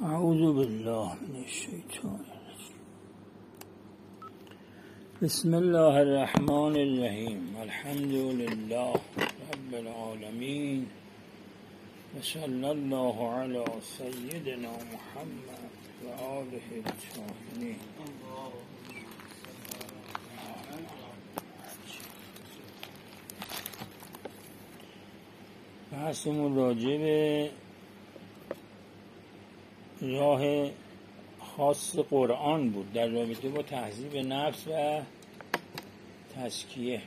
اعوذ بالله من الشیطان الرجیم. بسم الله الرحمن الرحیم. الحمد لله رب العالمین و صلی الله علی سیدنا محمد و آله الطاهرین. بحثمون راجع به راه خاص قرآن بود در رابطه با تهذیب نفس و تزکیه.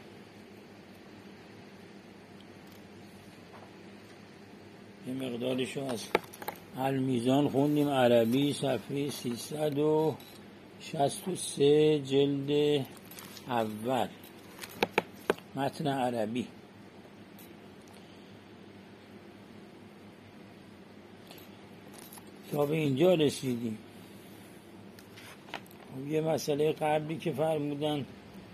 یه مقدارشو از المیزان خوندیم، عربی، صفحه 363 جلد اول، متن عربی. تا به اینجا رسیدیم. یه مسئله قبلی که فرمودن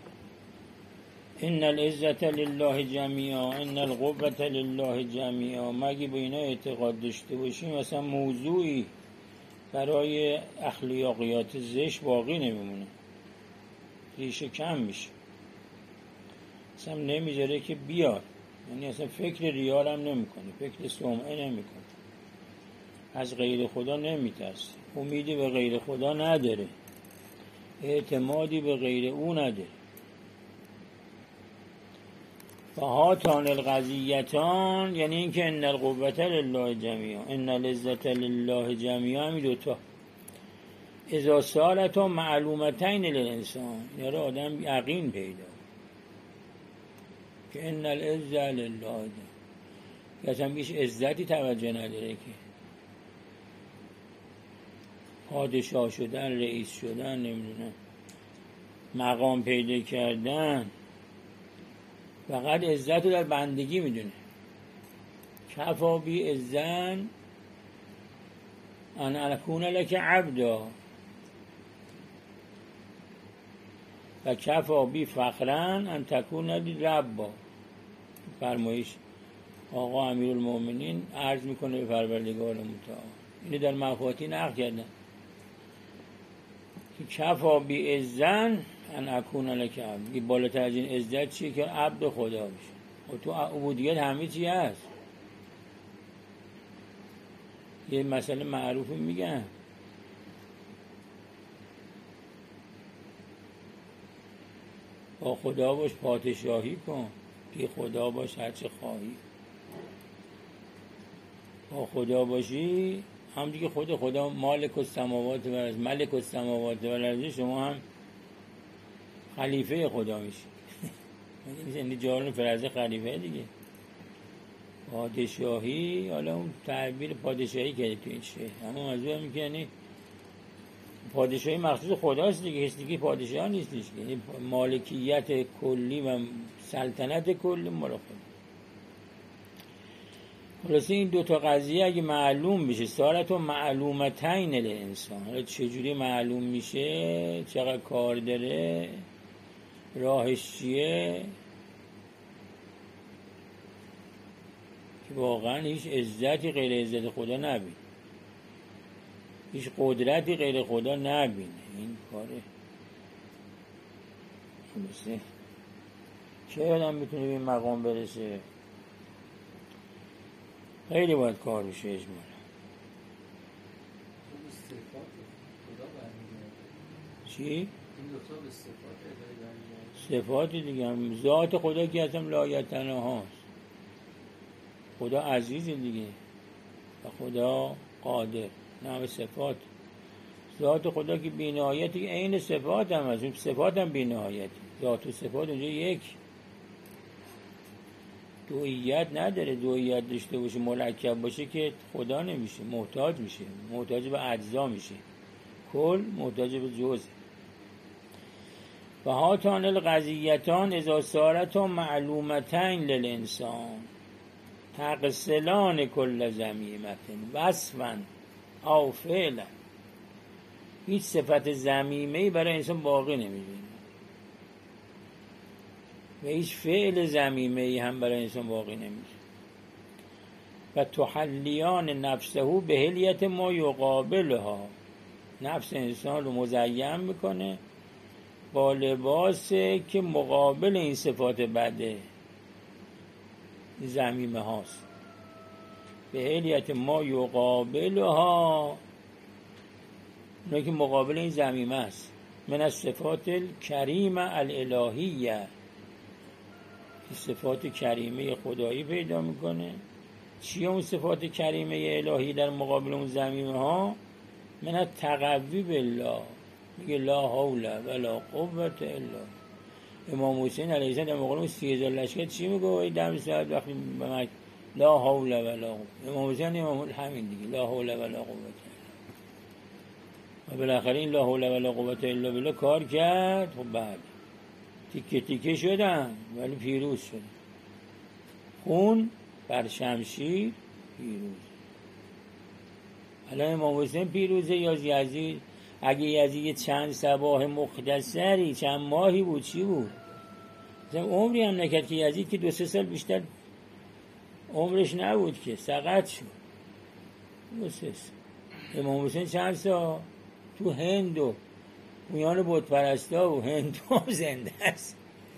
ان العزة لله جمیعا ان القوة لله جمیعا، مگه به اینا اعتقاد داشته باشیم مثلا موضوعی برای اخلاقیات زشت باقی نمیمونه، ریشه کم میشه، اصلا نمیذاره که بیاد. یعنی اصلا فکر ریال هم نمیکنه، فکر سمعه نمیکنه، از غیر خدا نمیترسه، امیدی به غیر خدا نداره، اعتمادی به غیر او نداره. فهاتان القضیتان، یعنی اینکه ان القوة لله جمیعا ان العزة لله جمیعا، همین دوتا اذا صارتا معلومتین للانسان، یعنی آدم یقین پیدا که ان العزة لله، که اصلا بیش عزتی توجه نداره، که پادشاه شدن، رئیس شدن، نمیدونم مقام پیدا کردن، فقط عزت رو در بندگی میدونه. کفا بی عزن ان اکون لک عبدا و کفا بی فخرن ان تکون لی ربا. فرمایش آقا امیرالمومنین عرض میکنه به پروردگار متعال، اینو در مفاتیح نقل کردن که کفا بی عزن ان اکون لک عبد، بالاتر از این عزت چیه؟ که عبد خدا بشه. و تو عبودیت همه چی هست. یه مسئله معروفی میگن با خدا باش پادشاهی کن، بی خدا باش هرچه خواهی. با خدا باشی هم دیگه خدا مالک السماوات و الارض، ملک السماوات و الارض، شما هم خلیفه خدا میشی. یعنی جارون فرض خلیفه دیگه. پادشاهی، حالا اون تعبیر پادشاهی کرده تو این شعر، اما موضوع هم که یعنی پادشاهی مخصوص خداست دیگه، هیچ دیگه پادشاه نیستش، یعنی مالکیت کلی و سلطنت کلی مال خدا. خلاصه این دوتا قضیه اگه معلوم بشه، سارت و معلومتین للانسان، حالا چجوری معلوم میشه، چقدر کار داره، راهش چیه، که واقعا هیچ عزتی غیر عزت خدا نبین، هیچ قدرتی غیر خدا نبینه. این کاره خلاصه چه آدم میتونه به این مقام برسه؟ خیلی باید کار بشه اجمالا. چی؟ صفات دیگه، ذات خدا که اصلا لایتنه هاست. خدا عزیزه دیگه و خدا قادر، نه صفات. ذات خدا که بی‌نهایتی، عین صفات هم از اون صفات هم بی‌نهایتی. ذات و صفات اونجا یک، دوئیت نداره. دوئیت داشته باشه، مرکب باشه که خدا نمیشه، محتاج میشه، محتاج به اجزا میشه، کل محتاج به جزء. و هاتان القضیتان اذا صارتا معلومتین للانسان تغسلان کل ضمیمة وصفا او فعلا. هیچ صفت ضمیمه‌ای برای انسان باقی نمی‌مونه و هیچ فعل ضمیمه‌ای هم برای انسان باقی نمیشه. و تحلیان نفسه به هلیت ما یقابلها، نفس انسان رو مزین میکنه با لباسی که مقابل این صفات بده، ذمیمه هاست. به هلیت ما یقابلها، اونایی که مقابل این ذمیمه است، من از صفات الکریمه الالهیه، که صفات کریمه خدایی پیدا میکنه. چیه اون صفات کریمه الهی در مقابل اون ذمیمه ها؟ من از تقوی بالله، میگه لا حول ولا قوة الا. امام حسین علیه السلام در مقابل اون 30,000 لشکر چی میگه؟ دم ساعت وقتی به من لا حول ولا قوة. امام حسین همین دیگه، لا حول ولا قوة الا. و بالاخره این لا حول ولا قوة الا بالله کار کرد. خب بعد تیکه تیکه شدن ولی پیروز شدن. خون بر شمشیر پیروز. الان امام حسین پیروزه یا یزید؟ اگه یزید چند صباح مختصری چند ماهی بود چی بود؟ مثلا عمری هم نکرد که یزید که 2-3 سال بیشتر عمرش نبود که سقط شد. 2-3 سال. امام حسین چند سال تو هند و میان بت پرستا و هند زنده است.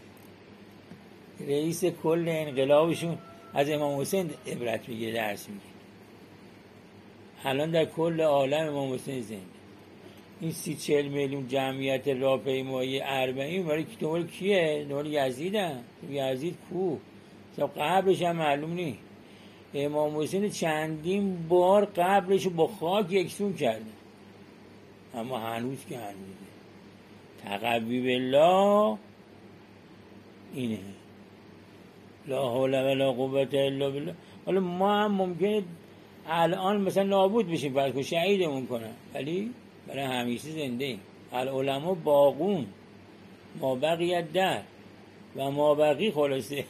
رئیس کل انقلابشون از امام حسین عبرت میگیره، درس میگیره. الان در کل عالم امام حسین زنده. این 30-40 میلیون جمعیت راهپیمایی اربعین برای کی؟ دنبال کیه؟ دنبال یزیدن. یزید کو؟ قبرش هم معلوم نیست. امام حسین چندین بار قبرش با خاک یکسون کرده، اما هنوز که هنوزه. تقوی بالله اینه، لا حول ولا قوة الا بالله. حالا ما هم ممکنه الان مثلا نابود بشیم، فرض کن شهیدمون کنن، ولی برای همیشه زنده ایم. العلماء باقون، ما بقیت در و ما بقی خلاصه.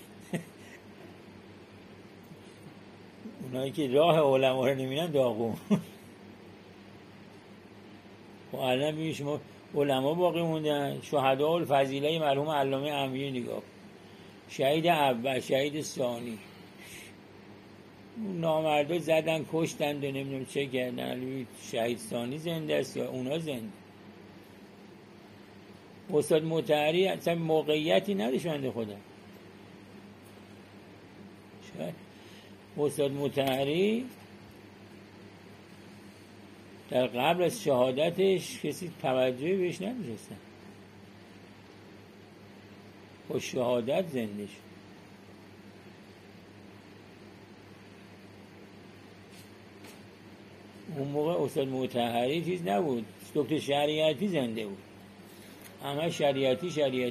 اونایی که راه علما رو نمیرن داغون. و الان ببینید شما علما باقی موندن. شهداء الفضیله مرحوم علامه امیری نگاه، شهید اول، شهید ثانی، نامردا زدن کشتن و نمیدونم چه کردن. شهید ثانی زنده است یا اونا زنده؟ استاد مطهری اصلا موقعیتی نداشت بنده خدا. شاید استاد مطهری در قبل از شهادتش کسی توجهی بهش نمی‌رسید، با شهادت زنده شد. اون موقع استاد مطهری چیز نبود، دکتر شریعتی زنده بود، همه شریعتی.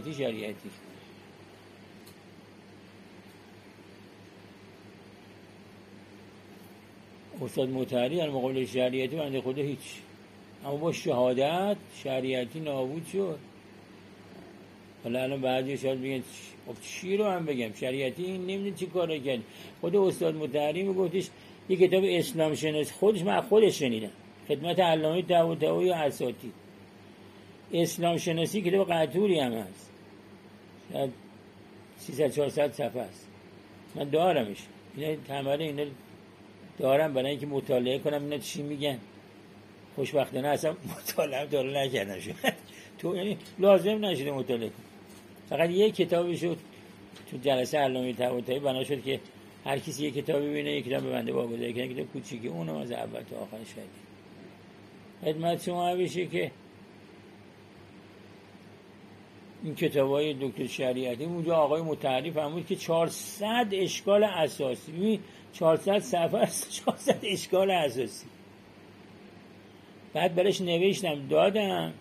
استاد مطهری در مقابل شریعتی بنده خدا هیچ، اما با شهادت شریعتی نابود شد. حالا الان بعضی شاید بگن خب چی رو هم بگم، شریعتی این نمیدونه چی کار کرد. خود استاد مطهری میگفتش یه کتاب اسلام شناسی، خودش شنیدم خدمت علامه طباطبایی و اساتید. اسلام شناسی کتاب قطوری هم هست، شاید 300-400 صفحه است. من دارمش، اینا تمام اینا دارم برای اینکه مطالعه کنم اینا چی میگن. خوشبختانه اصلا مطالعه نکردم شد. تو یعنی لازم نشده مطالعه کنم. فقط یک کتابی شد تو جلسه علامه طباطبایی بنا شد که هر کسی یک کتاب ببینه، یک کتاب بنده واگذاری کنه، کتاب کوچیکه، اونم از اول تا آخر شدید. خدمت شما بشه که این کتابای دکتر شریعتی اونجا آقای مطهری فرمود که 400 اشکال اساسی، ببین 400 صفحه است، 400 اشکال اساسی. بعد برش نوشتم دادم،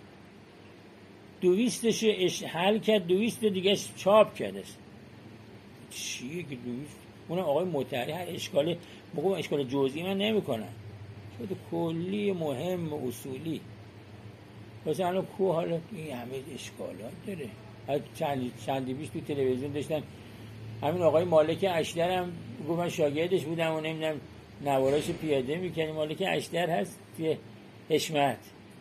200 حل کرد، 200 دیگه چاپ کرده. چیه که 200؟ اونم آقای مطهری هر اشکال بگم اشکال جزئی من نمی‌کنم، شده کلی مهم و اصولی. واسه الان کو حالا این همه اشکالات داره. چندی پیش تو تلویزیون داشتن همین آقای مالک اشتر هم گفت من شاگردش بودم و نمیدونم نواراشو پیاده میکنیم. مالک اشتر هست توی حشمت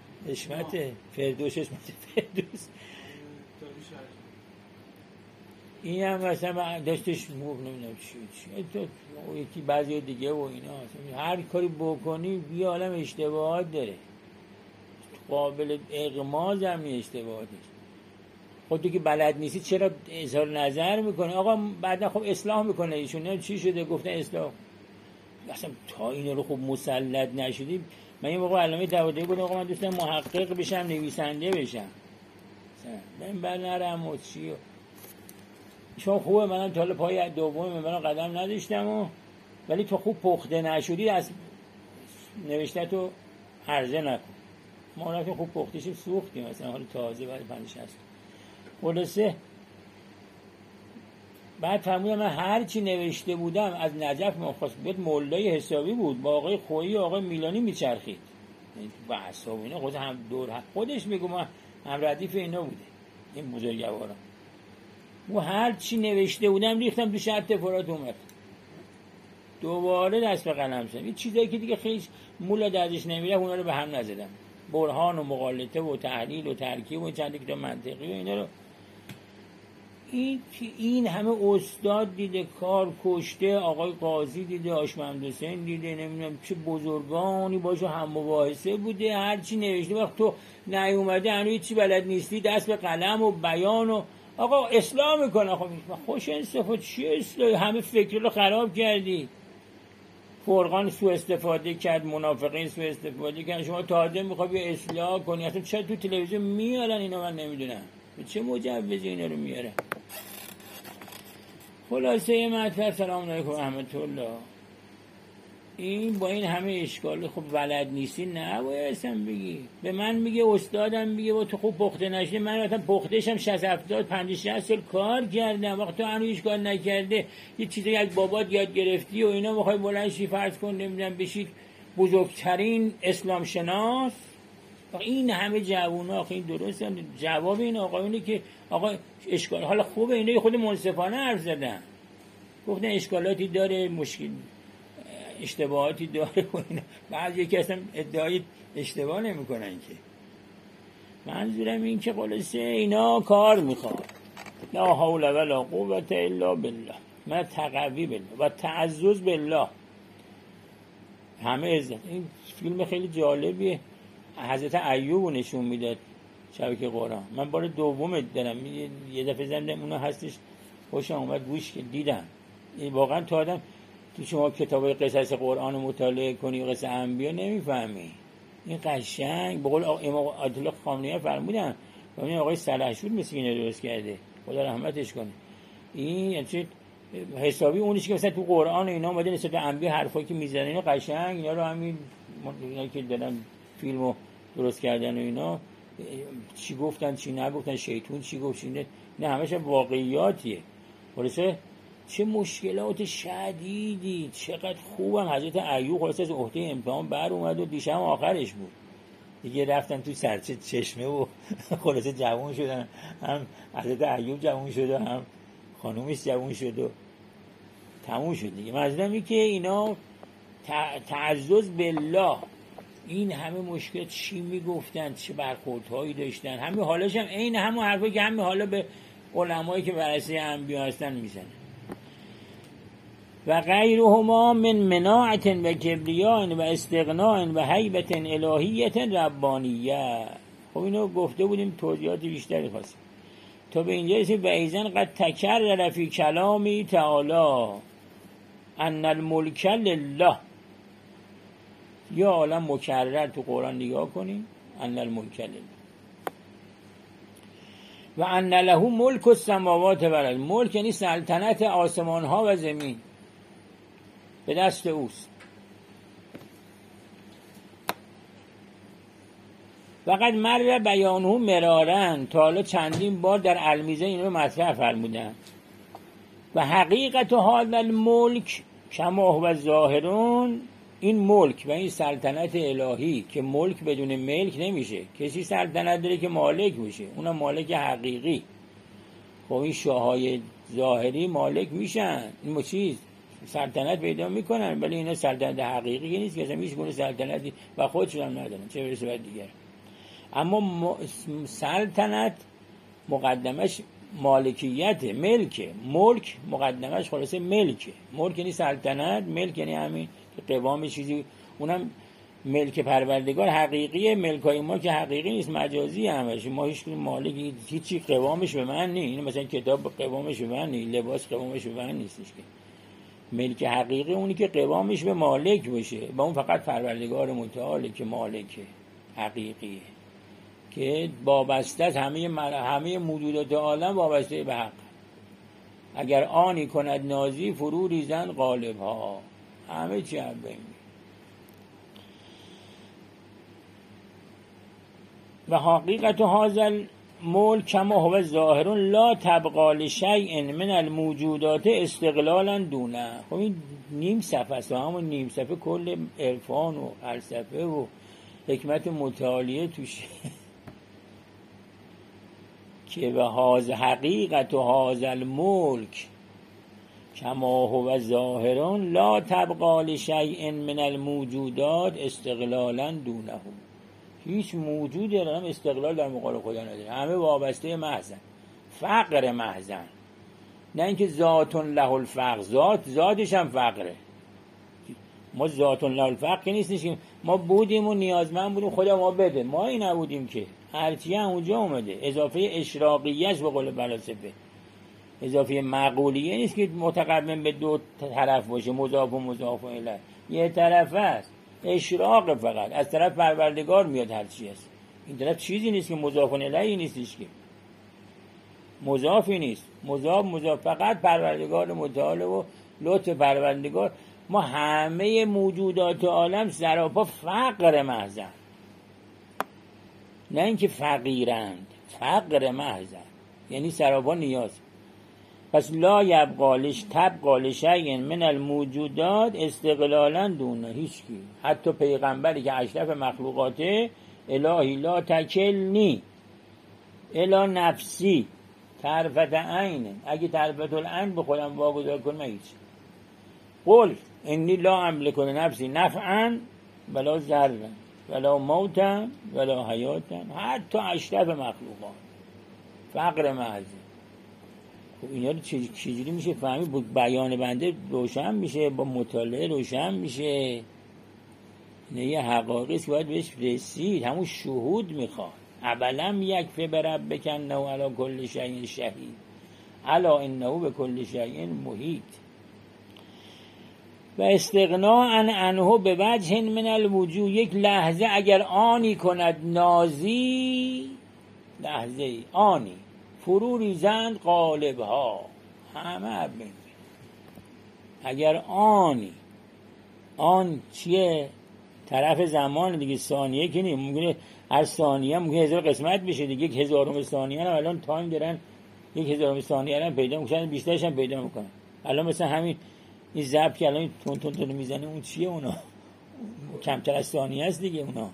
فردوس این هم مثلا دستش نمیدونم چی تو یکی بعضی دیگه و اینا، هر کاری بکنی یه عالم اشتباهات داره، قابل اغماز هم اشتباهاتش. خود تو که بلد نیستی چرا اظهار نظر میکنه؟ آقا بعدا خب اصلاح میکنه ایشون، نه چی شده گفتن اصلاح. اصلا تا اینا رو خب مسلط نشدیم. من یه موقع علامه طباطبایی گفتم آقا من دوست دارم محقق بشم، نویسنده بشم، من بر نرم و چی شما خوبه، منم تا حالا پای دوم منم قدم نداشتم ولی تو خوب پخته نشدی از نوشته تو عرضه نکن. ما رفتیم خوب پخته شد سوختیم مثلا، حالا تازه بعد 5-6 خلاصه. بعد فهمیدم من هر چی نوشته بودم از نجف مخواست بیاد مولای حسابی بود، با آقای خویی آقای میلانی میچرخید بحث و اینا، خود هم دور خودش میگم من هم ردیف اینا بوده این بزرگواران. و هر چی نوشته بودم ریختم تو شرط فرات اومد دوباره دست به قلم زدم. این چیزایی که دیگه خیلی مولا دردش نمیره اونا رو به هم نزدم، برهان و مغالطه و تحلیل و ترکیب و چند کتاب منطقی و اینا رو. این همه استاد دیده، کار کشته، آقای قاضی دیده، آشمند حسین دیده، نمیدونم چه بزرگانی باشه هم مباحثه بوده، هرچی نوشته وقت تو نیومده هنوز چی بلد نیستی دست به قلم و بیان و آقا اصلاح میکنه. خب خوش انصفات چی اصلاحی؟ همه فکر رو خراب کردی. فرقان سوء استفاده کرد، منافقین سوء استفاده کرد، شما تازه میخوای بیا اصلاح کنی. اصلا چرا تو تلویزیون میارن اینا؟ من نمیدونم چه مجوزی اینا رو میاره. خلاصه مطلب سلام علیکم رحمت الله. این با این همه اشکال خب بلد نیستی نباید اصلا بگی. به من میگه استادم میگه با تو خوب پخته نشده، من مثلا پختهشم 60-70-50-60 سال کار کردم، وقت تو هنوز اشکال نکرده یه چیزی از بابات یاد گرفتی و اینا میخوای بلند شی فرض کن نمیدونم بشید بزرگترین اسلام شناس. این همه جوونا این درست هم جواب این آقایونه که آقا اشکال حالا خوبه اینا خود منصفانه حرف زدن، گفتن اشکالاتی داره، مشکل اشتباهاتی داره و اینا. بعضی که اصلا ادعای اشتباه نمی کنن که. منظورم این که خلاصه اینا کار میخواد. لا حول ولا قوة الا بالله، من تقوی بالله و تعزز بالله همه عزت. این فیلم خیلی جالبیه، حضرت ایوب نشون میداد شبکه قرآن. من بار دوم دارم یه دفعه زندم اونا هستش خوشم اومد گوش که دیدم. واقعا تو آدم تو شما کتاب قصص قرآن رو مطالعه کنی و قصه انبیا نمیفهمی. این قشنگ به قول امام آیت الله خامنه‌ای فرمودن این آقای سلحشور مثل اینو درست کرده خدا رحمتش کنه. این یعنی حسابی اونیش که مثلا تو قرآن اینا اومده نسبت به انبیا حرفایی که میزنن اینا قشنگ اینا رو همین اینا که دارن فیلمو درست کردن و اینا چی گفتن چی نگفتن، شیطون چی گفت چی نه همش واقعیاتیه. خلاصه چه مشکلات شدیدی، چقدر خوبم حضرت ایوب خلاصه از عهده امتحان بر اومد و دیشب آخرش بود دیگه، رفتن تو سرچه چشمه و خلاصه جوان شدن، هم حضرت ایوب جوان شد و هم خانومش جوان شد و تموم شد دیگه. منظورم اینه که اینا تعزز بالله این همه مشکل چی میگفتن، چه برخوردهایی داشتن، همین حالش هم عین همون حرفایی که همین حالا به علمایی که بررسی انبیا هستن میزنن. و غیرهما من مناعت و کبریاء و استغناء و هیبت الهیت ربانیه. خب اینو گفته بودیم، توضیحات بیشتری خواستیم تا به اینجا رسید. و ایزن قد تکرر فی کلامی تعالی ان الملک لله. یا عالم مکرر تو قرآن نگاه کنیم ان الملک لله و ان له ملک السماوات و الارض. ملک یعنی سلطنت آسمان ها و زمین به دست اوست. فقط مر بیانه مرارن، تا حالا چندین بار در المیزه این رو مطرح فرمودن. و حقیقت هذا الملک کما هو ظاهرون، این ملک و این سلطنت الهی که ملک بدون ملک نمیشه، کسی سلطنت داره که مالک میشه، اونم مالک حقیقی. خب این شاههای ظاهری مالک میشن، این چیز سلطنت پیدا میکنن، ولی اینا سلطنت حقیقی نیست که اصلا هیچ گونه سلطنتی و خودشون هم ندارن چه برسه بر دیگر. اما سلطنت مقدمش مالکیت، ملک مقدمش خلاصه ملکه. ملک یعنی سلطنت، ملک یعنی همین که قوام چیزی، اونم ملک پروردگار حقیقیه. ملکای ما که حقیقی نیست، مجازی همش. ما هیچ مالکی، هیچی قوامش به من نیست. این مثلا کتاب قوامش به من نیست، لباس قوامش به من نیستش. که ملک حقیقی اونی که قوامش به مالک باشه، با اون فقط پروردگار متعاله که مالکه حقیقیه، که وابسته است. همه موجودات عالم وابسته به حق. اگر آنی کند نازی، فرو ریزند غالب ها. همه چی هم بین. و حقیقت هذا الملک کما هو ظاهر لا تبقى لشیء من الموجودات استقلالا دونه. خب این نیم صفحه است، همون نیم صفحه کل عرفان و فلسفه و حکمت متعالیه توشه. که و هاذ حقیقت و هذا الملک کما هو ظاهر لا تبقى لشیء من الموجودات استقلالا دونه. هیچ موجودی هم استقلال در مقابل خدا نداره، همه وابسته محضن، فقر محضن. نه اینکه ذات له الفقر، ذاتش هم فقره. ما ذات له الفقر که نیستیم، ما بودیم و نیازمند بودیم خدا ما بده، ما این نبودیم که هرچی هم اونجا اومده. اضافه اشراقیه است به قول فلاسفه، اضافه معقولیه نیست که متقدم به دو طرف باشه، مضاف و مضاف الیه. یه طرف است، اشراق فقط از طرف پروردگار میاد هر چی است. این طرف چیزی نیست که مضاف الیه نیستش، که مضافی نیست، مضاف فقط پروردگار متعال و لطف پروردگار. ما همه موجودات عالم سراپا فقر محضن، نه اینکه فقیرند، فقر محضن یعنی سراپا نیاز. پس لا تبقى لشیء من الموجودات استقلالا دونه. هیچکی، حتی پیغمبری که اشرف مخلوقاته، الهی لا تکلنی الا نفسی طرفت عین، اگه طرفت العین به خودم واگذار کنم هیچ. قل انی لا املک لنفسی نفعا ولا ضرا ولا موتا ولا حیاتا. حتی اشرف مخلوقات فقر محض. خب اینا رو چجوری میشه فهمید؟ با بیان بنده روشن میشه، با مطالعه روشن میشه. نه یه حقایقی که باید بهش رسید، همون شهود میخواد. اولم یکفی بربک انه علی کل شیء شهید الا انه بكل شیء محیط. و استغنا عنه به وجه من الوجوه. یک لحظه اگر آنی کند نازی، لحظه آنی فرو ریزند قالب ها. همه ببین اگر آنی، آن چیه؟ طرف زمان دیگه، ثانیه که نیم. ممکنه هر ثانیه ممکنه 1000 قسمت بشه دیگه. 1000 ثانیه هم الان تایم دارن، 1000 ثانیه هم پیدا میکنن، بیشترش هم پیدا میکنن. الان مثلا همین این ضبط که الان تون میزنه، اون چیه؟ اونا کمتر از ثانیه است دیگه. اونا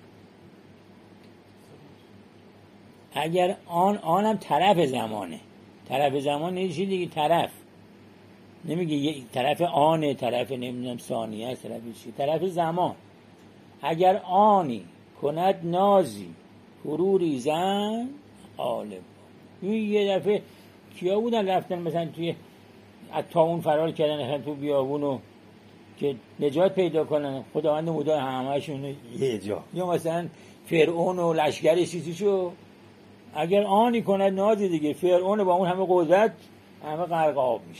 اگر آن هم طرف زمانه. طرف زمان نیست دیگه، طرف نمیگه یه طرف آنه، طرف نمیدونم ثانیه است، طرف چی، طرف زمان. اگر آنی کند نازی فرو ریزن غالب. این یه دفعه کیا بودن رفتن مثلا توی از تاون فرار کردن تو بیابونو که نجات پیدا کنن، خداوند مدار همه‌شون یه جا. یا مثلا فرعون و لشکرش چیزیشو اگر آنی کند نازی دیگه، فرعون با اون همه قدرت همه غرق آب میشه.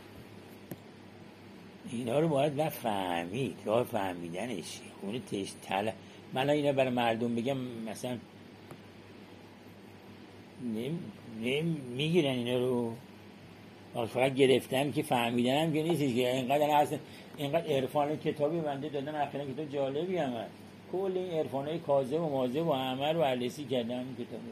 اینا رو باید نفهمید، راه فهمیدنش خونه من اینا برای مردم بگم مثلا میگیرن اینا رو، فقط گرفتن که فهمیدن هم که نیستش که اینقدر عرفان کتابی بنده دادن. اخیراً کتاب جالبی هم هست، کل این عرفانای کاذب و ماذب و همه رو بررسی کردم این کتابه.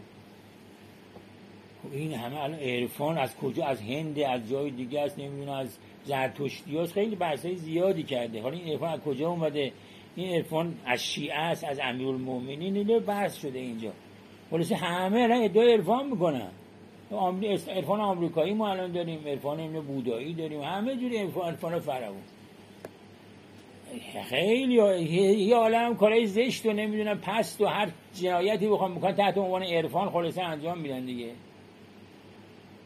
این همه الان عرفان از کجا؟ از هند، از جای دیگه است، نمیدونم از زرتشتی هست، خیلی بحثای زیادی کرده. حالا این عرفان از کجا اومده؟ این عرفان از شیعه است، از امیرالمومنین، اینو بحث شده اینجا. خلاص همه الان ادعای عرفان میکنن. عرفان آمریکایی ما الان داریم، عرفان این بودایی داریم، همه جوری عرفان فراوون. خیلی یه عالم کارهای زشت و نمیدونم پست و هر جنایتی بخوام میکنن تحت عنوان عرفان خلاصه انجام میدن دیگه.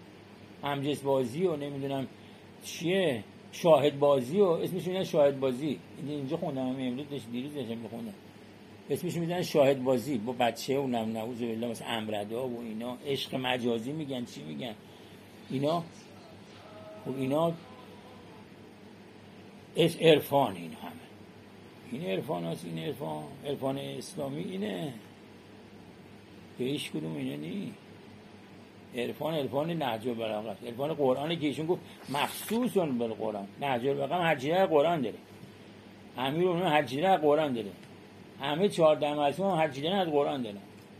همجنس بازی و نمیدونم چیه شاهد بازی و اسمش میذارن شاهد بازی. اینجا خوندم امروز دیروز داشتم میخوندم اسمش میذارن شاهد بازی با بچه و نعوذ بالله مثلا امردا و اینا عشق مجازی میگن چی میگن اینا. خب اینا عرفان این همه این عرفان هست. این عرفان اسلامی اینه به هیچ کدوم اینه نی. عرفان نهج البلاغه عرفان قرآنی که ایشون گفت مخصوصون بالقرآن. نهج البلاغه هر چیزی از قرآن داره. امیر اون هر چیزی از قرآن داره. همه 14 مصموم هر چیزی از قرآن داره.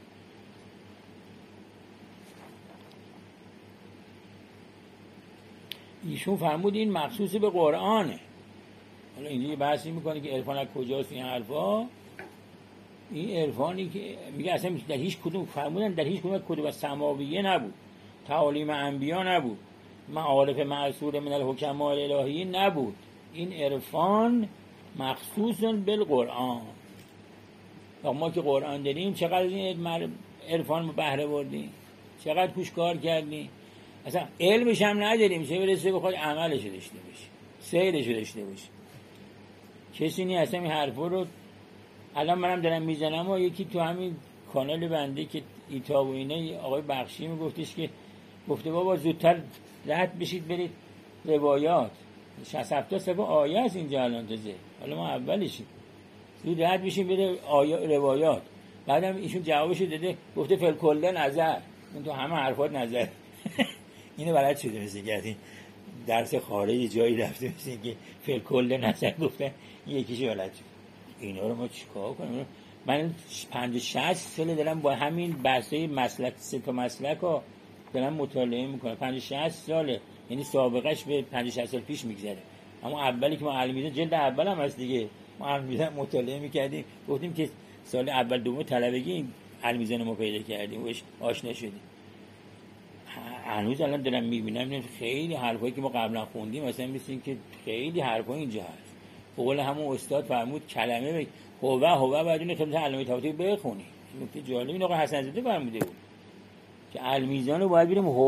ایشون فرمود این مخصوص به قرآنه. حالا اینجا یه بحثی میکنه که عرفان از کجاست این حرفا. این عرفانی که میگه اصلا در هیچ کدوم فرمودن در هیچ کدوم کتب سماویه نبود، تعالیم انبیا نبود، معارف معصور من الحکماء الالهی نبود. این عرفان مخصوص بالقرآن. ما که قرآن داریم چقدر این عرفان بهره بردیم، چقدر توش کار کردیم. اصلا علمش هم نداریم چه برسه بخواد عملش داشته باشه، سیرش داشته باشه. کسی نی اصلا این حرفا رو الان منم دارم میزنم و یکی تو همین کانال بنده که ایتا و اینه آقای بخشی میگفتش که گفته بابا زودتر رد بشید برید روایات 60-70 صفحه آیه است اینجا الان تازه. حالا ما اولشیم زود رد بشیم بره روایات. بعدم ایشون جوابش داده گفته فل کل نظر. اون تو همه حرفات نظر. اینو بلد شده مثل که درس خارج جایی رفته مثل که فل کل نظر گفتن یکیشو بلد شد. اینا رو ما چیکار کنیم؟ من 50-60 سال دارم با همین بحثای مسلک سه تا مسلک رو دارم مطالعه میکنم. 50-60 ساله، یعنی سابقهش به 50-60 سال پیش میگذره. اما اولی که ما علمیزان جلد اول هم هست دیگه، ما علمیزان مطالعه میکردیم گفتیم که سال اول دوم طلبگی این علمیزان ما پیدا کردیم و آشنا شدیم. هنوز الان دارم میبینم خیلی حرفایی که ما قبلا خوندیم مثلا مثل که خیلی حرفا اینجا هست. بقول همون استاد فرمود کلمه هوه باید اون خدمت علامه طباطبایی بخونی. نکته جالب این آقا حسن زاده فرموده بود که المیزان رو باید بریم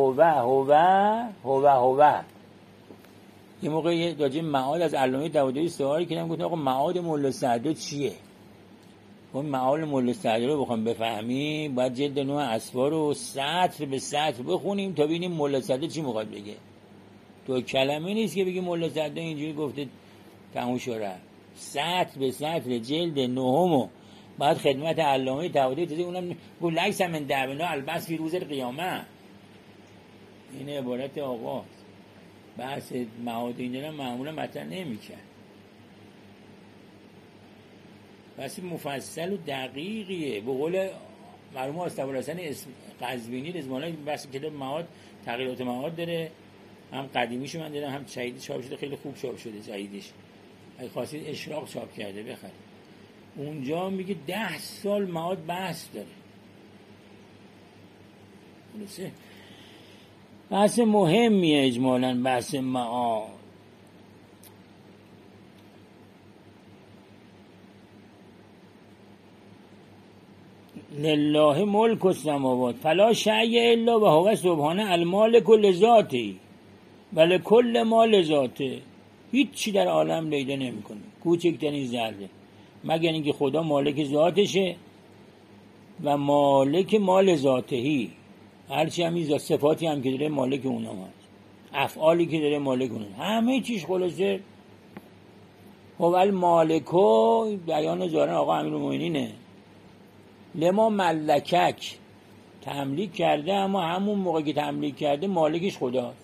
هوه. یه موقع راجع معاد از علامه طباطبایی سوالی کردم گفتم آقا معاد مولا سعدی چیه؟ اون معاد مولا سعدی رو بخوام بفهمیم باید جلد 9 اسفار رو سطر به سطر بخونیم تا ببینیم مولا سعدی چی میخواد بگه. تو کلمه نیست که بگی مولا سعدی اینجوری گفته تموم شده. سطر به سطر جلد 9 بعد خدمت علامه طباطبایی تازه اونم گفت لکس من دعونا البس فی روز قیامت. این عبارت آقا بحث معاد اینجا معمولا مطرح نمی‌کنه. بحث مفصل و دقیقیه. به قول مرحوم استابالحسن قزوینی رضوان الله بحث کتاب معاد تغییرات معاد داره، هم قدیمیشو من دیدم هم جدید چاپ شده، خیلی خوب چاپ شده جدیدش. اگه خواستید اشراق چاپ کرده بخرید. اونجا میگه 10 سال معاد بحث داره. بحث مهمیه اجمالاً بحث معاد. لله ملک السماوات فلا شیء الا وهو سبحانه المالک لذاته ولکل ما لذاته. هیچ چی در عالم پیدا نمی‌کنه کوچکترین ذره مگر اینکه خدا مالک ذاتشه و مالک مال ذاتهی. هرچی هم صفاتی هم که داره مالک اونها هست، افعالی که داره مالک اونها، همه چیز خلاصه هو المالکو. بیان ظاهر آقا امیرالمومنینه لما ملکک تملیک کرده، اما همون موقع که تملیک کرده مالکش خداست.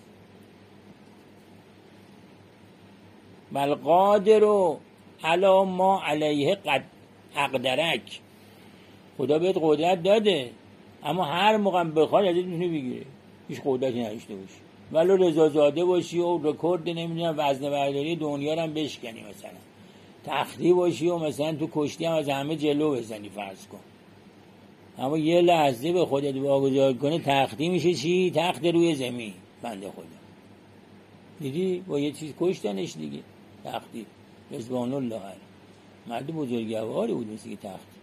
بل قادر علی ما علیه قد اقدرک. خدا بهت قدرت داده اما هر موقع بخواد ازت میتونه بگیره، هیچ قدرتی نداشته باشی ولو رضازاده باشی و رکورد نمیدونم وزنه برداری دنیا رو هم بشکنی، مثلا تختی باشی و مثلا تو کشتی هم از همه جلو بزنی فرض کن، اما یه لحظه به خودت واگذار کنه تختی میشه چی؟ تخت روی زمین. بنده خدا دیدی با یه چیز کشتنش دیگه. تختی رضوان الله علیه مرد بزرگواری بود مثل که تختی.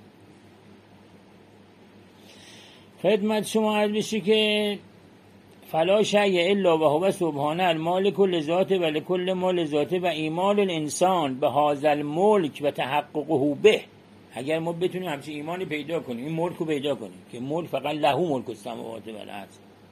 خدمت شما عرض بشه که فلا شیء الا و هو سبحانه المالک لذاته و لکل ما لذاته و ایمان الانسان به هذا الملک و تحققه به. اگر ما بتونیم همچین ایمانی پیدا کنیم، این ملک رو پیدا کنیم که ملک فقط له ملک السماوات و الارض،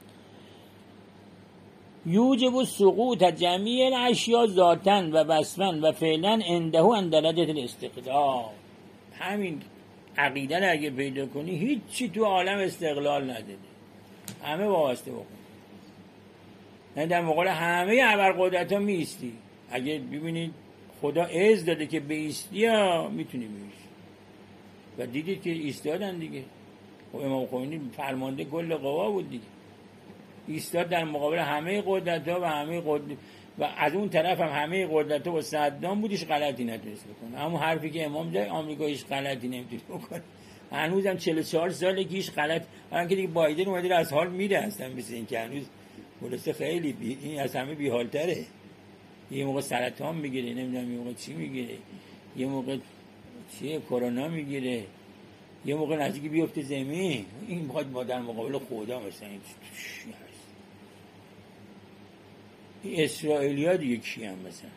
یوجب سقوط جمیع الاشیاء ذاتا و وصفا و فعلا عنده عند درجه الاستقلال. همین عقیده رو اگه پیدا کنی هیچی تو عالم استقلال نداره، همه وابسته بکن. نه در مقابل همه ابرقدرت ها میستی. اگه ببینید خدا عز داده که بیستی ها میتونی بیستی و دیدید که ایستادن دیگه. و امام خمینی فرمانده کل قوا بود دیگه، ایستاد در مقابل همه قدرت ها و همه قدرت و از اون طرف هم همه قدرت ها و صدام بودیش غلطی نتونست بکنه. همون حرفی که امام زد آمریکا هیچ غلطی نمیتونه بکنه. هنوزم 44 ساله که هیچ غلط، الان که دیگه بایدن اومده از حال میره اصلا، مثل این که هنوز خلاصه خیلی این از همه بی‌حال‌تره. یه موقع سرطان میگیره، نمیدونم یه موقع چی میگیره، یه موقع چیه کرونا میگیره، یه موقع نزدیک بیفته زمین. این میخواد ما در مقابل خدا مثلا این اسرائیلیا دیگه کی هم مثلا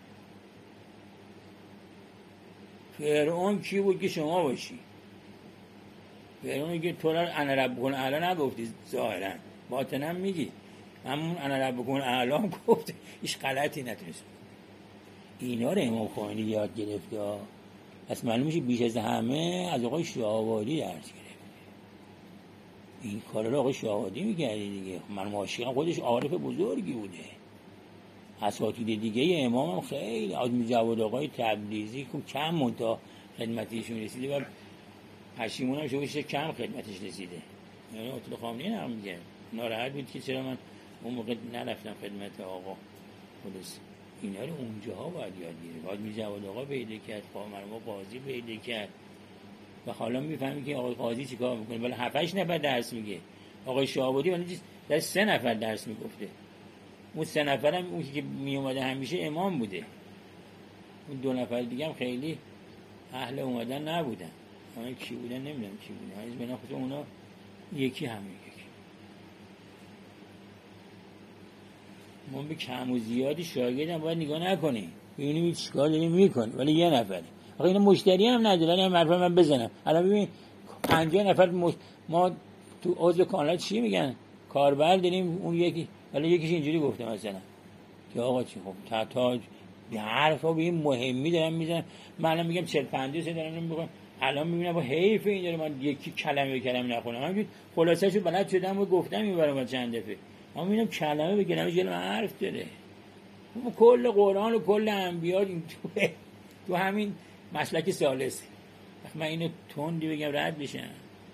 فرعون کی بود که شما باشی؟ فرعون که تو را انا ربکم اعلی نگفتی، ظاهرا باطنا میگی همون انا ربکم اعلی گفت، هیچ غلطی نتونست. اینا رو امام خمینی یاد گرفته. پس معلوم میشه بیش از همه از آقای شاهوادی درس گرفت. این کارا رو آقای شاهوادی میکردی دیگه. من عاشقم، خودش عارف بزرگی بوده. اساتید دیگه امام هم خیلی آدمی جواد آقای تبریزی که کم منتها خدمتیشون رسیده و پشیمون هم شوشه کم خدمتش رسیده. یعنی آیت خامنه‌ای هم میگه ناراحت بود که چرا من اون موقع نرفتم خدمت آقا. خلاص اینا رو اونجاها باید یاد گیره. آدمی جواد آقا پیدا کرد، مرما قاضی پیدا کرد و حالا میفهمی که آقای قاضی چیکار میکنه. ولی 7-8 نفر درس میگه. آقای شاهوادی ولی در 3 نفر درس میگفته. اون 3 نفرم اون که می اومده همیشه امام بوده. اون 2 نفر دیگه هم خیلی اهل اومدن نبودن. اما کی بودن نمیدونم کی بودن. از بنا خود اونا یکی همین یکی. ما به کم و زیادی شاگردم باید نگاه نکنیم. ببینیم چیکار داریم میکنه. ولی یه نفره. آخه اینا مشتری هم ندارن. هم حرفا من بزنم. الان ببین 50 نفر ما تو عضو کانال چی میگن؟ کاربر داریم اون یکی ولی یکیش اینجوری گفته مثلا که آقا چی خب تا حرفا به این مهمی دارن میزنن. من الان میگم 40-50 دارم میگم الان میبینم با حیف این داره من یکی کلمه نخونم. من خلاصه‌شو بلد شدم و گفتم این برام چند دفعه. من میبینم کلمه به کلمه جلو حرف داره. کل قرآن و کل انبیاء تو همین مسلک ثالث. من اینو تندی بگم رد بشم.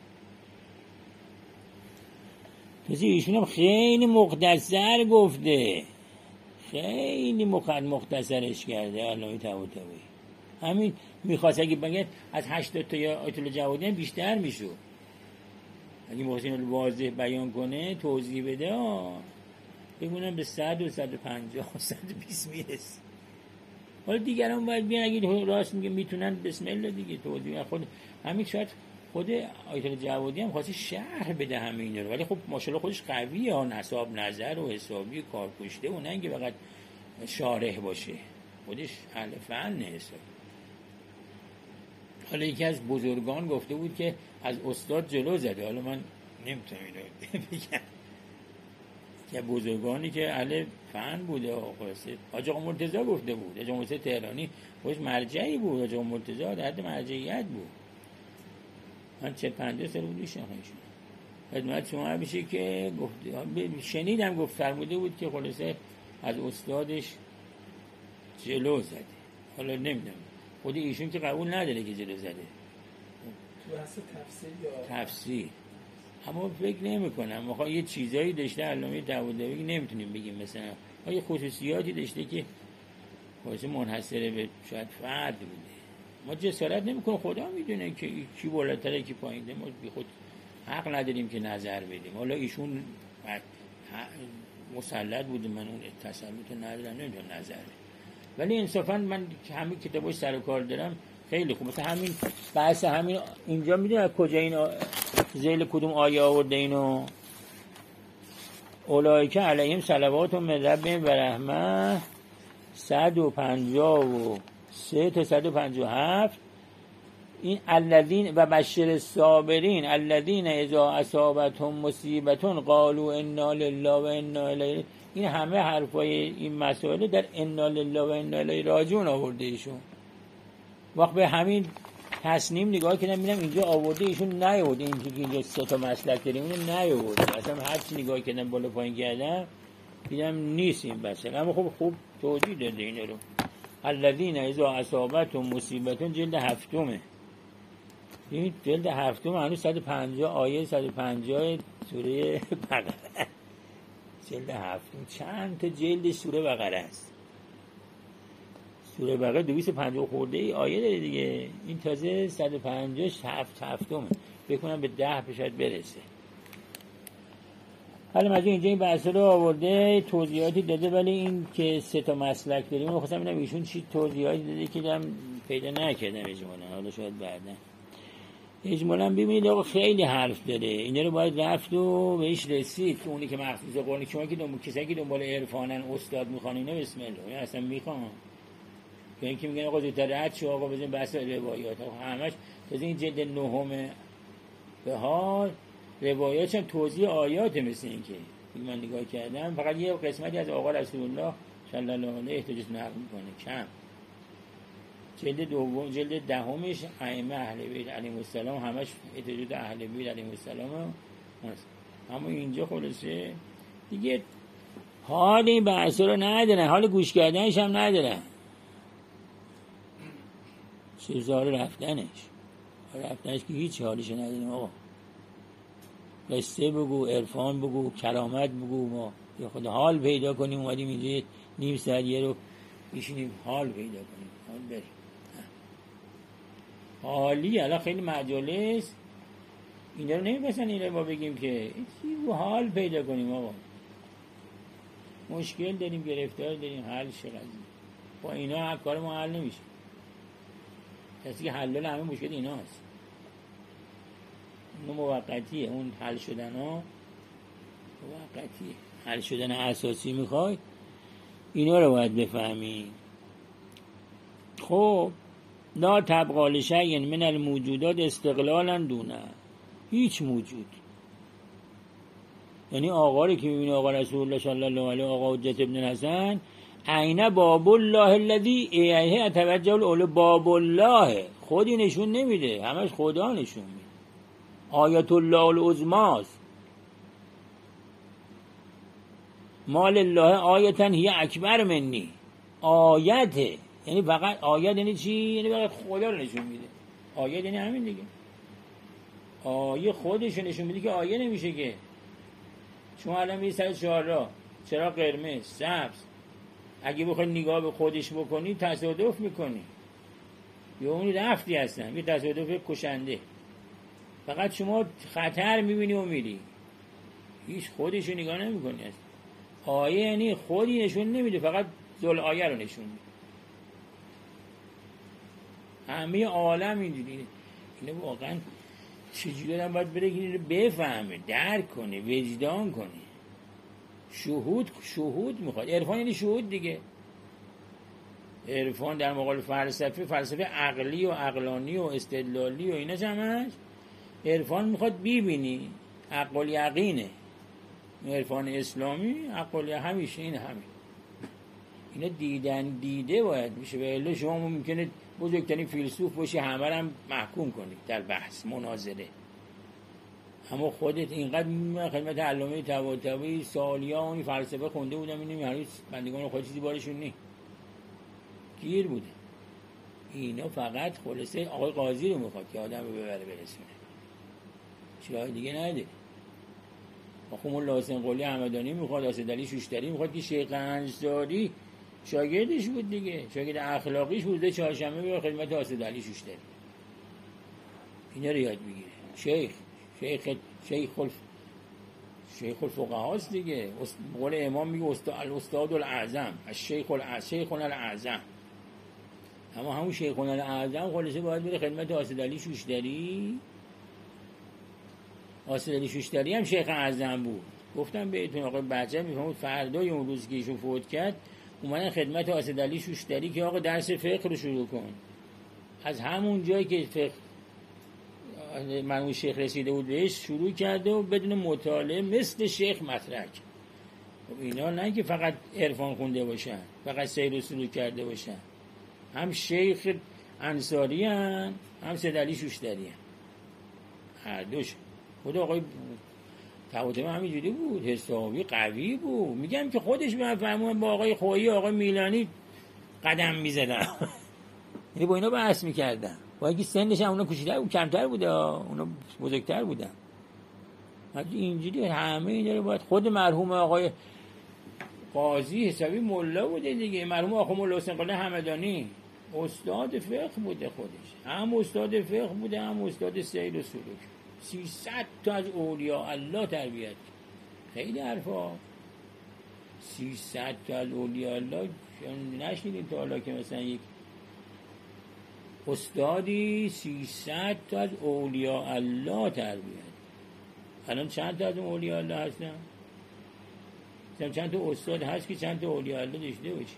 کسی ایشون هم خیلی مختصر گفته، خیلی مختصرش کرده علامه طباطبایی. همین میخواست اگه بگه از 80 تا یا آیت الله جوادی بیشتر میشد. اگه محسن واضح بیان کنه توضیح بده بگونم به 100 و 150 و 120 میرسه. حالا دیگران باید بیان اگه راست میگه میتونن بسم الله دیگه توضیح خود. همین شاید خود آیت الله جوادی هم خواسته شرح بده همه اینا رو، ولی خب ماشاءالله خودش قویه ها، نصاب نظر و حسابی کار کشته و نه اینکه فقط شارح باشه، خودش اهل فن حساب. حالا یکی از بزرگان گفته بود که از استاد جلو زده. حالا من نمیتونم اینو بگم که بزرگانی که اهل فن بوده خلاصه حاج آقا مرتضی گفته بود. حاج آقا مرتضی تهرانی خودش مرجعی بود. حاج آقا مرتضی در حد مرجعیت بود. من 40-50 سال بود ایشون خدمت شما میشه که شنیدم گفت فرموده بود که خلاصه از استادش جلو زده. حالا نمیدونم خود ایشون که قبول نداره که جلو زده تو اصل تفسیر یا تفسیر، اما فکر نمی کنم ما یه چیزایی داشته علامه طباطبایی نمیتونیم بگیم مثلا یه خصوصیاتی داشته که خلاصه منحصر به شاید فرد بوده. ما جسارت نمیکنه، خدا میدونه که کی بالاتره کی پایینه. ما بی خود حق نداریم که نظر بدیم. حالا ایشون مسلط بوده، من اون تسلط ندارم نمیدونم نظر بدیم. ولی انصافا من همین کتابای سر و کار دارم خیلی خوب. مثلا همین بحث همین اینجا میدونی از کجا این ذیل کدوم آیه آورده اینو اولئک علیهم صلوات من ربهم و رحمه 153 تا 157. این الذین و بشر الصابرین الذین اذا اصابتهم مصیبه قالوا انا لله و انا الیه. این همه حرفای این مسائل در انا لله و انا الیه راجعون آورده ایشون. وقت به همین تصنیم نگاه کردم می‌بینم اینجا آورده ایشون نیاورده، اینجا که اینجا سه تا مسلک داریم اون نیاورده. اصلا هر چی نگاه کردم بالا پایین کردم دیدم نیست این بسه، اما خوب توضیح داده اینا رو. الذین اذا اصابتهم مصیبه جلد هفتمه. این جلد هفتم هنوز 150 آیه 150 سوره بقره. جلد هفتم چند تا جلد سوره بقره است. سوره بقره 250 خورده ای آیه داره دیگه. این تازه 150 هفتمه. بکنم به 10 بشاید برسه. حالا مجموع اینجا این بحثا رو آورده توضیحاتی داده، ولی این که سه تا مسلک داریم رو خواستم ببینم ایشون چی توضیحاتی داده که دارم پیدا نکردم اجمالا. حالا شاید بعدا اجمالا ببینید آقا خیلی حرف داره، اینا رو باید رفت و بهش رسید. که اونی که مخصوص قرآن شما که کسایی که دنبال عرفانن استاد میخوان اینا بسم الله اصلا میخوان که اینکه میگن آقا زودتر رد شو آقا بزنین بحث روایات. آقا همش از این جلد نهم به حال روایاتش هم توضیح آیات مثل این که من نگاه کردم فقط یه قسمتی از آقا رسول الله صلی الله علیه احتجاج نقل میکنه کم. جلد دوم جلد دهمش ائمه اهل بیت علیهم السلام همش احتجاج اهل بیت علیهم السلام هست. اما اینجا خلاصه دیگه حال این بحثا رو ندارن، حال گوش کردنش هم ندارن. سزار رفتنش که هیچ حالش نداریم. آقا قصه بگو، عرفان بگو، کرامت بگو، ما یا خدا حال پیدا کنیم. اومدیم اینجا نیم ساعت یه رو بشینیم حال پیدا کنیم، حال بریم حالی. الان خیلی مجالس اینا رو نمی‌پسن این رو ما بگیم که حال پیدا کنیم. آقا مشکل داریم، گرفتار داریم، حل شه قضیه. با اینا کار ما حل نمیشه. کسی که حلال همه مشکل ایناست. اون موقتیه، اون حل شدن ها موقتیه. حل شدن اساسی میخوای اینا رو باید بفهمی. خب لا تبقى لشیء من الموجودات استقلالا دونه هیچ موجود. یعنی آقا رو که میبینی آقا رسول الله صلی الله علیه آقا حجت ابن الحسن عین باب الله الذی الیه اتوجه الاولو. باب الله خودی نشون نمیده، همش خدا نشون میده. آیت الله العظمی مال الله آیتا هی اکبر منی. آیته یعنی فقط آیت یعنی چی؟ یعنی فقط خدا رو نشون میده. آیت یعنی همین دیگه. آیه خودش نشون میده که آیه نمیشه که. شما الان میری سر چهارراه چرا قرمز سبز، اگه بخوای نگاه به خودش بکنی تصادف میکنی یا اونی رفتی هستن یه تصادف کشنده. فقط شما خطر میبینی و میری، هیچ خودشو نگاه نمیکنی. آیه یعنی خودی نشون نمیده، فقط ذل آیه رو نشون میده. همه عالم اینجوری. اینه واقعا چجوری آدم باید بره که اینو بفهمه، درک کنه، وجدان کنه. شهود میخواد. عرفان یعنی شهود دیگه. عرفان در مقابل فلسفه عقلی و عقلانی و استدلالی و اینا جمعش. عرفان میخواد ببینی، عقل یقینه. عرفان اسلامی عقل همیشه این همین. اینا دیده باید میشه. به الا شما ممکنه بزرگترین فیلسوف باشی همه رو هم محکوم کنی در بحث مناظره، اما خودت اینقدر خدمت علامه طباطبایی سالیانی فلسفه خونده بودم اینو هنوز بندگان خود چیزی بارشون نی گیر بوده. اینا فقط خلاصه آقای قاضی رو میخواد که آدم رو ببره برسونه، چیزهای دیگه نده. آخوم الله حسین قلی همدانی میخواد، اسدعلی شوشتری میخواد که شیخ انصاری شاگردش بود دیگه، شاگرد اخلاقیش بوده. چهارشنبه به خدمت اسدعلی شوشتری اینا رو یاد بگیره. شیخ الفقهاء است دیگه. قول امام میگه الاستاد الاعظم شیخنا الاعظم. اما همون شیخنا الاعظم خلاصه باید بره خدمت اسدعلی شوشتری. اسدعلی شوشتری هم شیخ اعظم بود. گفتم بهتون آقا بچه میفهمود فردای اون روز که ایشون فوت کرد اومدن خدمت آسدعلی شوشتری که آقا درس فقه رو شروع کن. از همون جایی که فقه مرحوم شیخ رسیده بود بهش شروع کرده و بدون مطالعه مثل شیخ مطرح. اینا نه که فقط عرفان خونده باشن، فقط سیر و سلوک کرده باشن، هم شیخ انصاری هن، هم سیدعلی شوشتری هن، هر دوش. خود آقای طباطبایی همینجوری بود، حسابی قوی بود. میگم که خودش به من فرمون با آقای خویی آقای میلانی قدم میزدن یعنی با اینا بحث میکردن، با اینکه سنش هم اونا کوچیک‌تر بود، کمتر بوده، اونا بزرگتر بودن. اینجوری همه اینا رو باید خود مرحوم آقای قاضی حسابی ملا بوده دیگه، مرحوم آقا مولا حسین قلی همدانی استاد فقه بوده خودش، هم استاد فقه بوده هم استاد سیر و سلوک. 300 تا از اولیاء الله تربیت، خیلی حرفا. 300 تا از اولیاء الله نشنیدیم تا حالا که مثلا یک استادی 300 تا از اولیاء الله تربیت. الان چند تا از اولیاء الله هستن؟ چند تا استاد هست که چند تا اولیاء الله داشته باشه.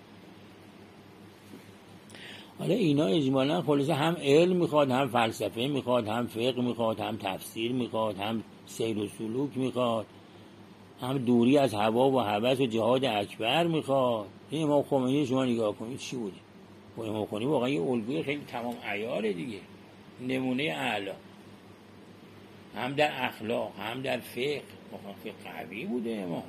حالا اینا اجمالا خلاصه هم علم میخواد، هم فلسفه میخواد، هم فقه میخواد، هم تفسیر میخواد، هم سیر و سلوک میخواد، هم دوری از هوا و هوس و جهاد اکبر میخواد. این امام خمینی شما نگاه کنید چی بوده. و امام خمینی واقعا یه الگوی خیلی تمام عیاره دیگه، نمونه اعلی، هم در اخلاق هم در فقه قوی بوده امام.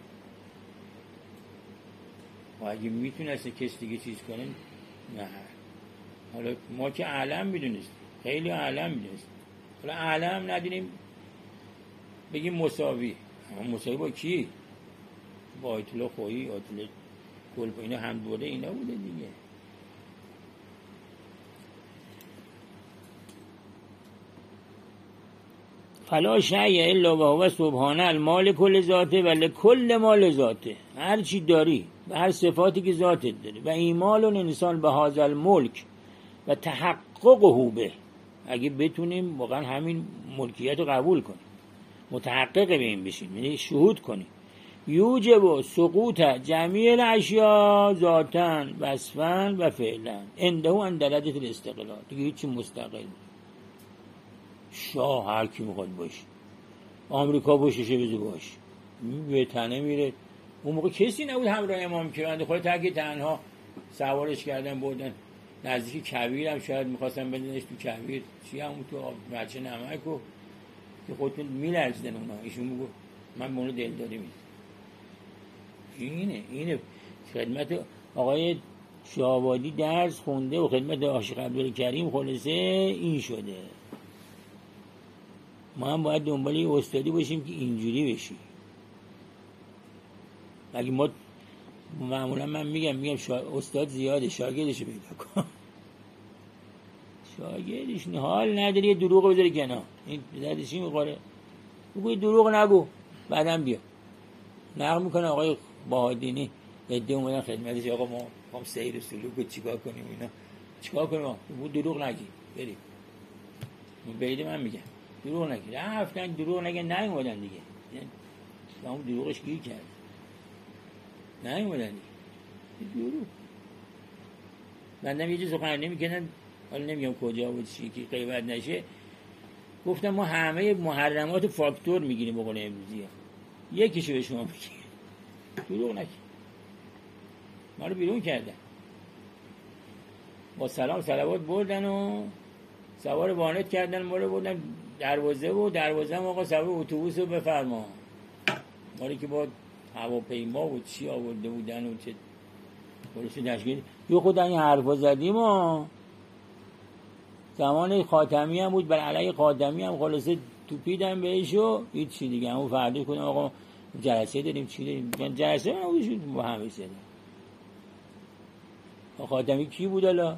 و اگه میتونسته کسی دیگه چیز کنه نه. حالا ما که عالم میدونست، خیلی عالم میدونست، حالا عالم ندونیم بگیم مساوی. اما مساوی با کی؟ با آیت الله خویی، آیت الله کلبا، اینا هم دوره اینا بوده دیگه. فلا شیء الا و هو سبحانه المالک لذاته و لکل ما لذاته. هر چی داری و هر صفاتی که ذاتت داره و ایمان انسان به هذا الملک و تحققه به، اگه بتونیم واقعا همین ملکیت رو قبول کنیم، متحقق به این بشیم، یعنی شهود کنیم، یوجب سقوط جمیع الاشیاء ذاتاً وصفاً و فعلاً عنده عند درجه الاستقلال. دیگه هیچی مستقل، شاه هر کی میخواد باشه، آمریکا باششه بزو باشه، به تنه میره. اون موقع کسی نبود همراه امام که بنده خدا تگه تنها سوارش کردن بردن نزدیک کویر، هم شاید میخواستن بدنش تو کویر چی همون تو مرچه نمک و که خودتون میلرزدن اونا. ایشون میگو من به اونو دلداری میدم. اینه خدمت آقای شاه‌آبادی درس خونده و خدمت عاشق عبدالکریم خلاصه این شده. ما هم باید دنبال یه استادی باشیم که اینجوری بشی. اگه ما معمولا من میگم استاد زیاده، شاگردش پیدا کن. شاگردش حال نداری یه دروغ بذاری کنار، این دردشی میخوره، بگوی دروغ نگو بعدم بیا. نقل میکنه آقای بهادینی عده اومدن خدمتش، آقا ما هم سیر و سلوک چیکار کنیم اینا، چیکار کنیم؟ بگو دروغ نگی بریم. بیده من میگم دروغ نگی، رفتن دروغ نگی نیومدن دیگه، همون دروغش گیر کرد نیومدن دیگه دروغ. بندم یه چیز سخنرانی میکنن، حالا نمیگم کجا بود چی که غیبت نشه، گفتم ما همه محرمات فاکتور میگیریم به قول امروزی ها، یکیشو به شما میگیم دروغ نگی. ما رو بیرون کردن، با سلام صلوات بردن و سوار وانت کردن، ما رو بردن دروازه و دروازه هم آقا سوار اتوبوس رو بفرما. ما رو که با هواپیما و چی آورده بودن و چه پلیس تشکیل یه خود این حرفا زدیم و زمان خاتمی هم بود، بر علیه خاتمی هم خلاصه توپیدن بهش و هیچ چی دیگه. همون فردا کنم آقا جلسه داریم چی داریم، جلسه هم بودشون با همه سده. خاتمی کی بود الا؟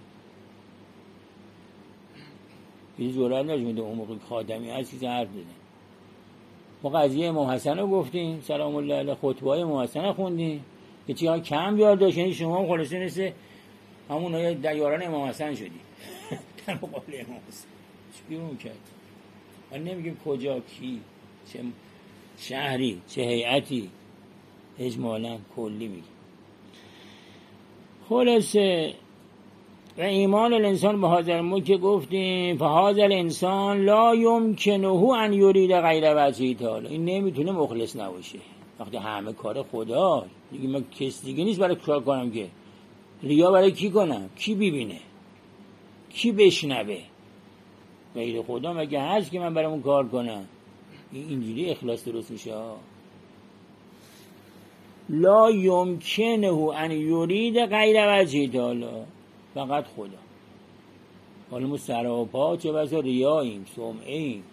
یه جورت نشونده اون موقع خاتمی هست چیز حرف دادن. ما قضیه امام حسن رو گفتیم سلام الله علیه، خطبه های امام حسن رو خوندیم که چیزها کم بیار داشت، یعنی شما هم خلاصه نیسته همون های دیاران امام حسن شدی در مقابل امام حسن. چی بیرون کرد؟ من نمیگیم کجا کی شهری چه هیئتی، اجمالا کلی میگه. خلاصه و ایمان الانسان به هذا الملک که گفتیم فهذا الانسان لا یمکنه ان یرید غیر وجهه تعالی، این نمیتونه مخلص نباشه وقتی همه کار خدا دیگه. من کس دیگه نیست برای کار کنم که ریا برای کی کنم؟ کی ببینه؟ کی بشنوه؟ غیر خدا مگه هست که من برای اون کار کنم؟ اینجوری اخلاص درست میشه. لا یمکنه ان یرید غیر وجهه تعالی، فقط خدا. حالا ما سراپا چه بسا ریاییم، سمعیم،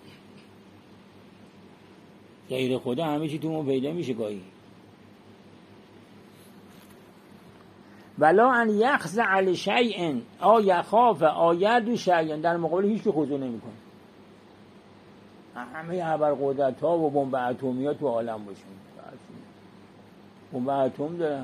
غیر خدا همه چی تو ما پیدا میشه گاهی. ولا ان یخضع لشیء او یخاف او یرجو شیء، در مقابل هیچ که خضوع نمیکنه. همه ابرقدرت ها و بمب اتمی ها تو عالم باشن، بمب اتم دارن.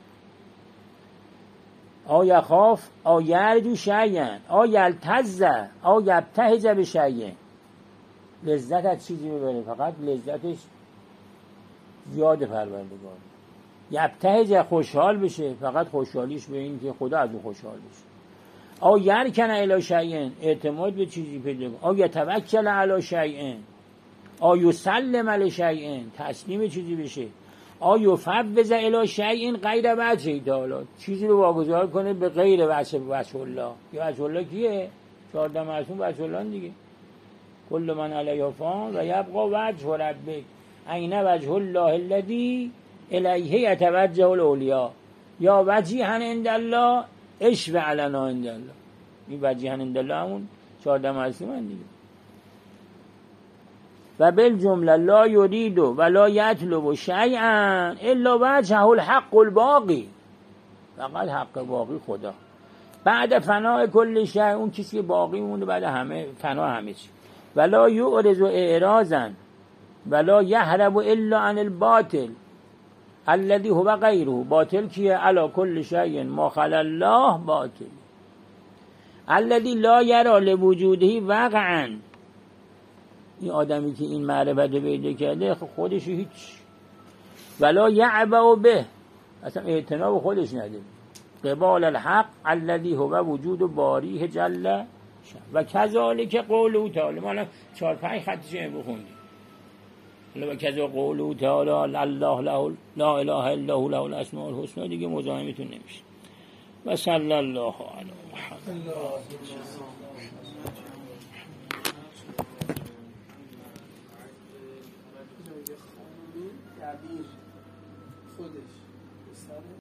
او یخاف او یرجو شیء او یلتز او یبتهج بشیء، لذت از چیزی میبره فقط لذتش زیاد پروردگار. یبتهج خوشحال بشه، فقط خوشحالیش به این که خدا از اون خوشحال بشه. او یرکن الی شیء، اعتماد به چیزی پیدا کنه. او یتوکل علی شیء او یسلم لشیء، تسلیم چیزی بشه. او یفوض الی شیء غیر وجهه تعالی، چیزی رو واگذار کنه به غیر وجه الله. یا وجه الله کیه؟ 14 معصوم وجه الله دیگه. کل من علیها فان و یبقى وجه ربک، این وجه الله الذی الیه یتوجه الاولیاء، یا وجیها عند الله اشفع لنا عند الله. این وجیها عند الله همون 14 معصوم دیگه. و بالجمله لا یرید و لا یطلب شیئا الا وجهه الحق الباقی، فقط حق باقی خدا. بعد فناء کل شیء، اون چیزی که باقی مونده بعد همه فنا همه چی. ولا یعرض اعراضا ولا یهرب الا عن الباطل الذي هو غیره. باطل کیه؟ علی کل شیء ما خلا الله باطل، الذي لا یرى لوجوده واقعا. این آدمی که این معرفت پیدا کرده خودش هیچ، ولا یعبأ به، اصلا اعتنا به خودش نداره. قبال الحق الذي هو وجود باریه جل و کذالک قوله تعالی. ما الان 4-5 خطش بخوندیم. و کذا قوله تعالی الله لا اله الا هو له الاسماء الحسنى، دیگه مزاحمتون نمیشه. و صلی الله علی محمد. خودش